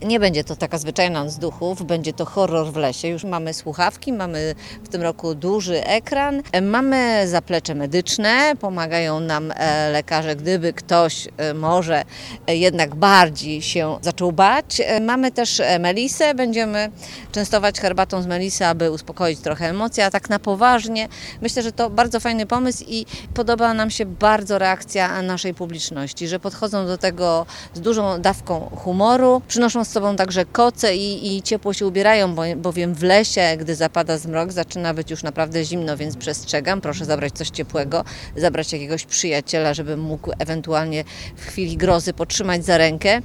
Nie będzie to taka zwyczajna noc duchów, będzie to horror w lesie. Już mamy słuchawki, mamy w tym roku duży ekran, mamy zaplecze medyczne, pomagają nam lekarze, gdyby ktoś może jednak bardziej się zaczął bać. Mamy też melisę, będziemy częstować herbatą z melisy, aby uspokoić trochę emocje, a tak na poważnie. Myślę, że to bardzo fajny pomysł i podoba nam się bardzo reakcja naszej publiczności, że podchodzą do tego z dużą dawką humoru, przynoszą z sobą także koce i ciepło się ubierają, bowiem w lesie, gdy zapada zmrok, zaczyna być już naprawdę zimno, więc przestrzegam. Proszę zabrać coś ciepłego, zabrać jakiegoś przyjaciela, żeby mógł ewentualnie w chwili grozy potrzymać za rękę.